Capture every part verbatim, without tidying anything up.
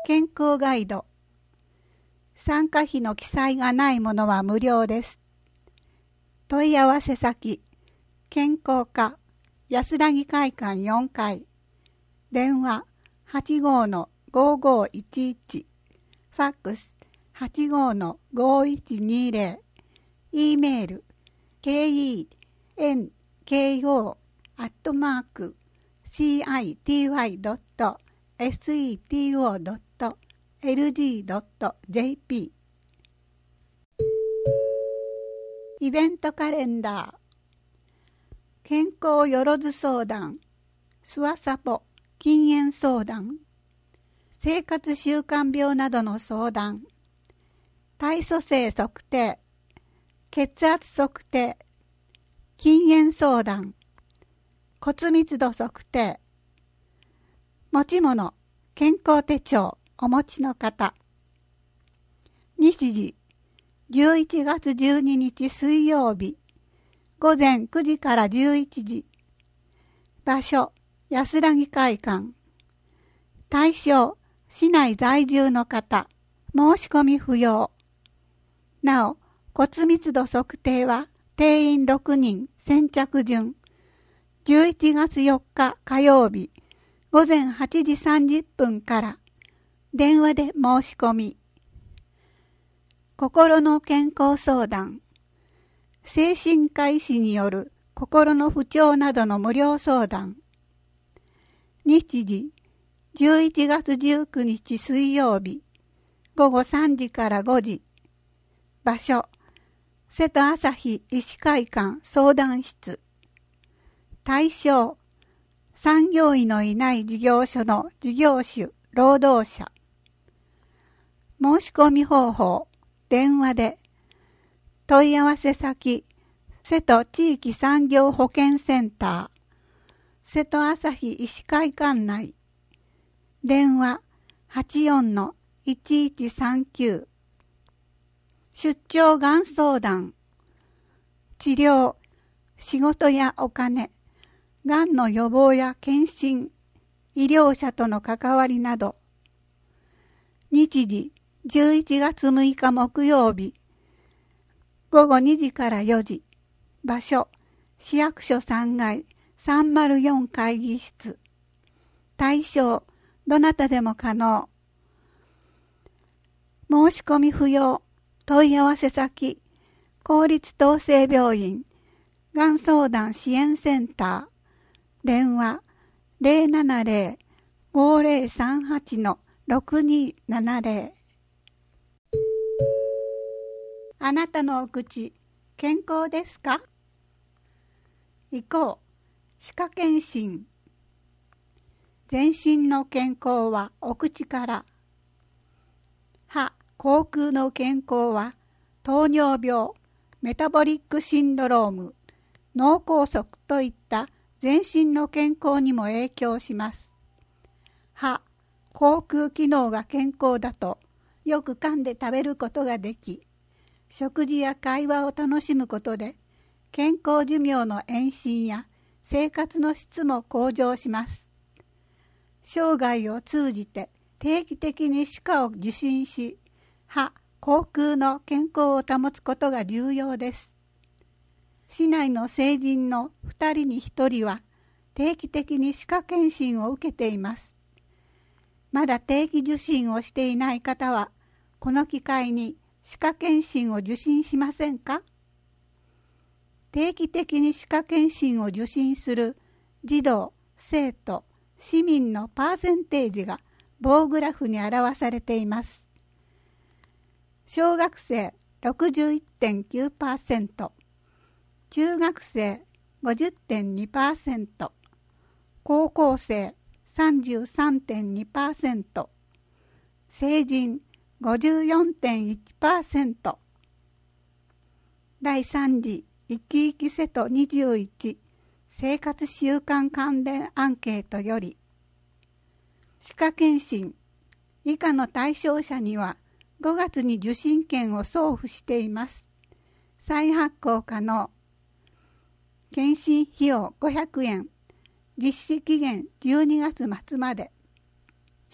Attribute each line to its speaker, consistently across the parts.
Speaker 1: 健康ガイド。参加費の記載がないものは無料です。問い合わせ先、健康課安らぎ会館よんかい、電話 はちごーのごーごーいちいち、ファックス はちごーのごーいちにーぜろ、E メール ケーイーエヌケーオー アットマーク シーアイティーワイ ドット セット ドット エルジー ドット ジェーピー。 イベントカレンダー。健康よろず相談、スワサポ禁煙相談、生活習慣病などの相談、体組成測定、血圧測定、禁煙相談、骨密度測定、持ち物、健康手帳お持ちの方。日時、じゅういちがつじゅうににち水曜日、午前くじからじゅういちじ。場所、安らぎ会館。対象、市内在住の方。申し込み不要。なお、骨密度測定は定員ろくにん先着順。じゅういちがつよっか火曜日、午前はちじさんじゅっぷんから電話で申し込み。心の健康相談。精神科医師による心の不調などの無料相談。日時、じゅういちがつじゅうくにち水曜日、午後さんじからごじ。場所、瀬戸朝日医師会館相談室。対象、産業医のいない事業所の事業主、労働者。申し込み方法、電話で。問い合わせ先、瀬戸地域産業保健センター、瀬戸朝日医師会館内。電話 はちよんのいちいちさんきゅう。出張がん相談、治療、仕事やお金、がんの予防や検診、医療者との関わりなど。日時、じゅういちがつむいか木曜日、午後にじからよじ。場所、市役所さんがいさんまるよん会議室。対象、どなたでも可能。申し込み不要。問い合わせ先、公立統制病院、がん相談支援センター。電話、ゼロななゼロ ごゼロさんはち ろくにーななゼロ。あなたのお口、健康ですか？行こう。歯科検診。全身の健康はお口から。歯、口腔の健康は糖尿病、メタボリックシンドローム、脳梗塞といった全身の健康にも影響します。歯、口腔機能が健康だとよく噛んで食べることができ、食事や会話を楽しむことで健康寿命の延伸や生活の質も向上します。生涯を通じて定期的に歯科を受診し、歯、口腔の健康を保つことが重要です。市内の成人のふたりにひとりは定期的に歯科検診を受けています。まだ定期受診をしていない方は、この機会に歯科検診を受診しませんか？定期的に歯科検診を受診する児童、生徒、市民のパーセンテージが棒グラフに表されています。小学生 ろくじゅういってんきゅうパーセント、中学生 ごじゅってんにパーセント、高校生 さんじゅうさんてんにパーセント、成人 ごじゅうよんてんいちパーセント。だいさん次いきいき瀬戸にじゅういち生活習慣関連アンケートより、歯科検診以下の対象者にはごがつに受診券を送付しています。再発行可能。検診費用ごひゃくえん。実施期限じゅうにがつまつまで。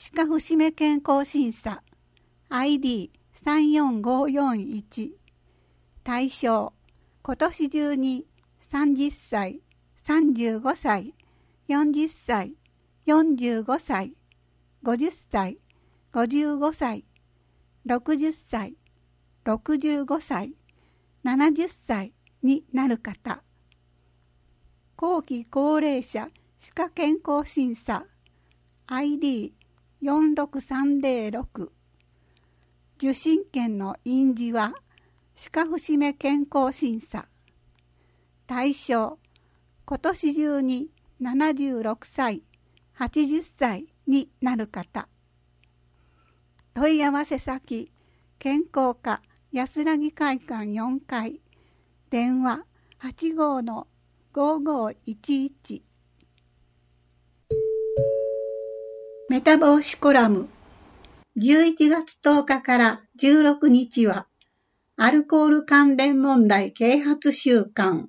Speaker 1: 歯科節目健康審査 アイディーさんよんごよんいち 対象今年中にさんじゅっさい、さんじゅうごさい、よんじゅっさい、よんじゅうごさい、ごじゅっさい、ごじゅうごさい、ろくじゅっさい、ろくじゅうごさい、ななじゅっさいになる方。後期高齢者歯科健康審査 アイディーよんろくさんぜろろく 受診券の印字は歯科節目健康審査。対象今年中にななじゅうろくさい、はちじゅっさいになる方。問い合わせ先健康課安らぎ会館よんかい、電話 はちごー ごーごーいちいち。メタ防止コラムじゅういちがつとおかからじゅうろくにちはアルコール関連問題啓発週間。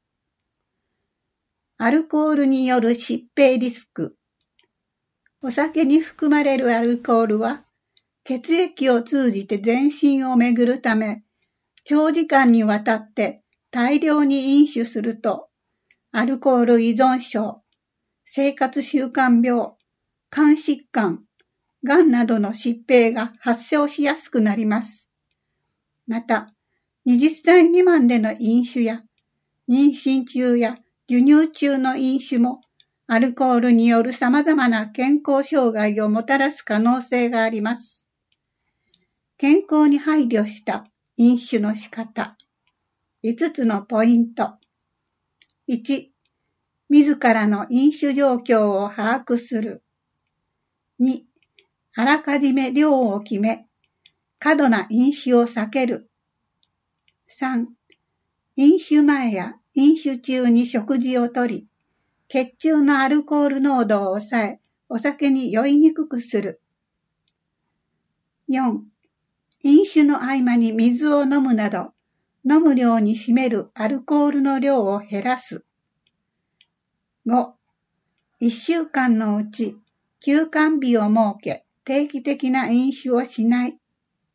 Speaker 1: アルコールによる疾病リスク。お酒に含まれるアルコールは血液を通じて全身を巡るため、長時間にわたって大量に飲酒すると、アルコール依存症、生活習慣病、肝疾患、がんなどの疾病が発症しやすくなります。また、はたち未満での飲酒や、妊娠中や授乳中の飲酒も、アルコールによる様々な健康障害をもたらす可能性があります。健康に配慮した飲酒の仕方。いつつのポイント。いち、自らの飲酒状況を把握する。に、あらかじめ量を決め、過度な飲酒を避ける。さん、飲酒前や飲酒中に食事をとり、血中のアルコール濃度を抑え、お酒に酔いにくくする。よん、飲酒の合間に水を飲むなど、飲む量に占めるアルコールの量を減らす。ご、いっしゅうかんのうち休館日を設け、定期的な飲酒をしない。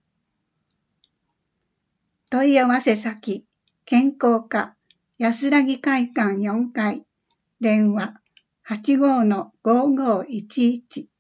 Speaker 1: 問い合わせ先、健康課安らぎ会館よんかい、電話 はちごー ごーごーいちいち。